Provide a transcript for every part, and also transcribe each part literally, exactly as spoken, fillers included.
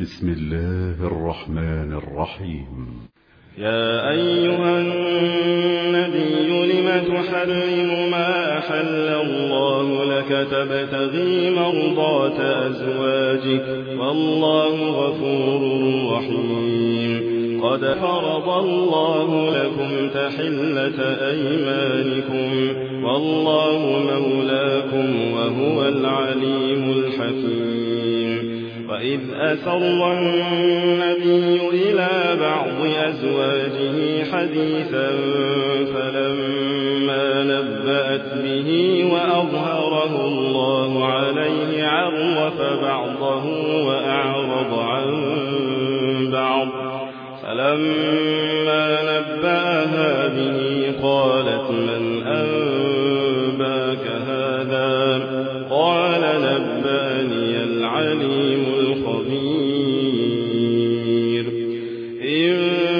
بسم الله الرحمن الرحيم. يا أيها النبي لم تحرم ما أحل الله لك تبتغي مرضات أزواجك والله غفور رحيم. قد فرض الله لكم تحلة أيمانكم والله مولاكم وهو العليم الحكيم. وإذ أسر النبي إلى بعض أزواجه حديثا فلما نبأت به وأظهره الله عليه عرف بعضه وأعرض عن بعض فلما نبأها به قالت من أنباك هذا قال نبأني العليم الخبير. إن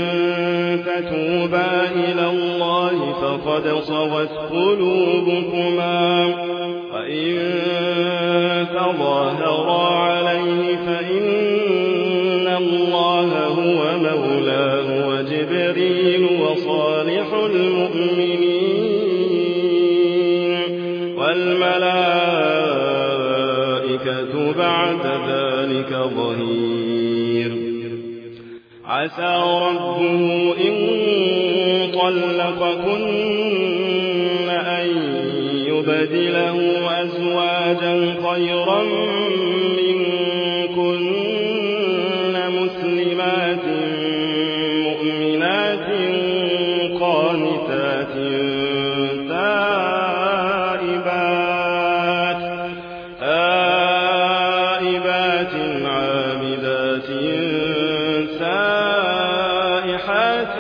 تتوبا إلى الله فقد صغت قلوبكما وإن تظاهرا عليه فإن الله هو مولاه وجبريل وصالح المؤمنين والملائكة بعد ذلك ظهير. عسى ربه إن طلقكن أن يبدله أزواجا خيرا منكن مسلمات مؤمنات قانتات تائبات تائبات عابدات سائحات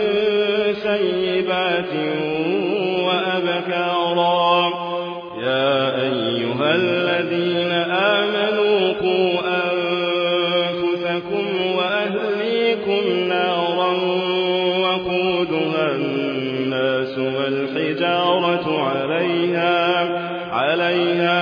سيبات وأبكارا. يا أيها الذين آمنوا قوا أنفسكم وأهليكم نارا وقودها الناس والحجارة عليها عليها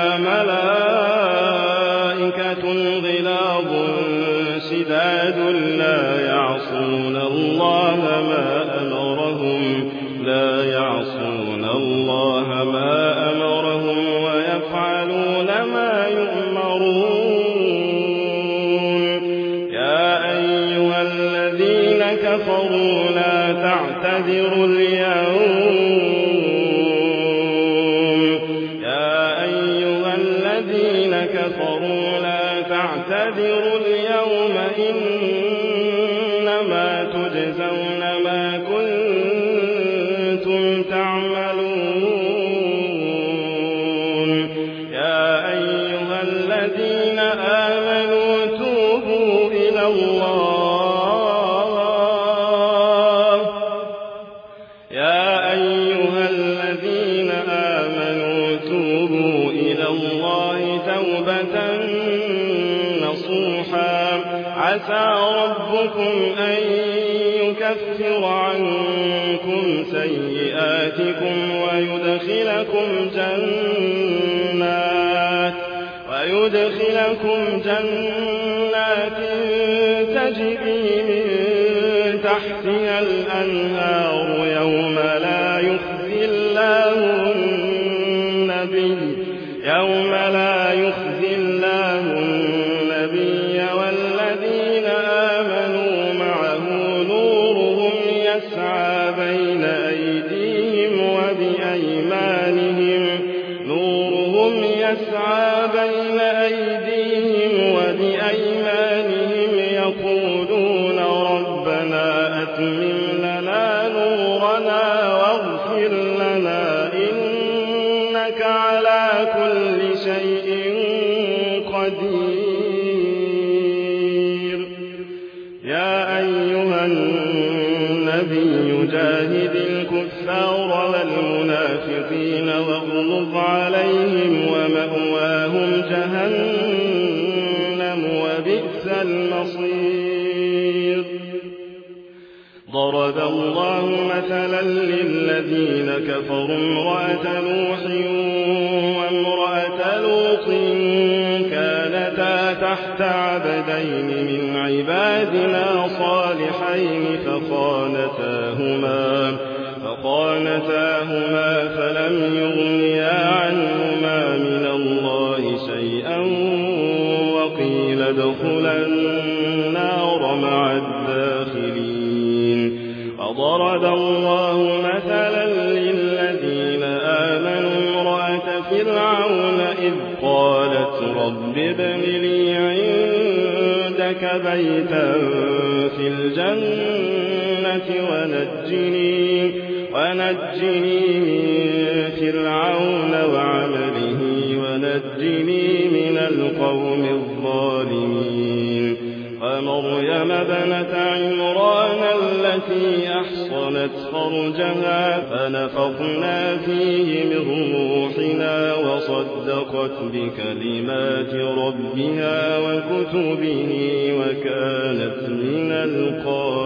ملائكة غلاظ شداد لا يعصون الله ما أمرهم لا يعصون الله ما أمرهم ويفعلون ما يؤمرون. يا أيها الذين كفروا لا تعتذروا اليوم يا أيها الذين كفروا لا تعتذروا اليوم إنما تجزون ما كنتم تعملون. يا أيها الذين آمنوا توبوا إلى الله يا أيها الذين آمنوا توبوا إلى الله توبة نصوحا. عسى ربكم أن يكفر عنكم سيئاتكم ويدخلكم جنات ويدخلكم جنات تجري من تحتها الأنهار يوم لا يخزي الله النبي يوم لا يخزي الله النبي والذين آمنوا معه نورهم يسعى بين أيديهم وبأيمانهم نورهم يسعى بين أيديهم وبأيمانهم يقولون ربنا أتمم لنا نورنا واغفر لنا إنك على كل شيء قدير. يا أيها النبي جاهد الكفار والمنافقين واغلظ عليهم ومأواهم جهنم وبئس المصير. ضرب الله مثلا للذين كفروا امرأة نوح وامرأة لوط كانتا تحت عبدين من عبادنا صالحين فخانتاهما فخانتاهما فلم يغنيا عنهما من الله شيئا وقيل ادخلا النار مع الداخلين. وضرب الله مثلا للذين آمنوا امرأة فرعون إذ قالت رب ابن لي عندك بيتا في الجنة ونجني ونجني من فرعون وعمله ونجني من القوم الظالمين. ومريم ابنة عمران التي أحصنت فرجها فنفخنا فيه من روحنا وصدقت بكلمات ربها وكتبه وكانت من القانتين.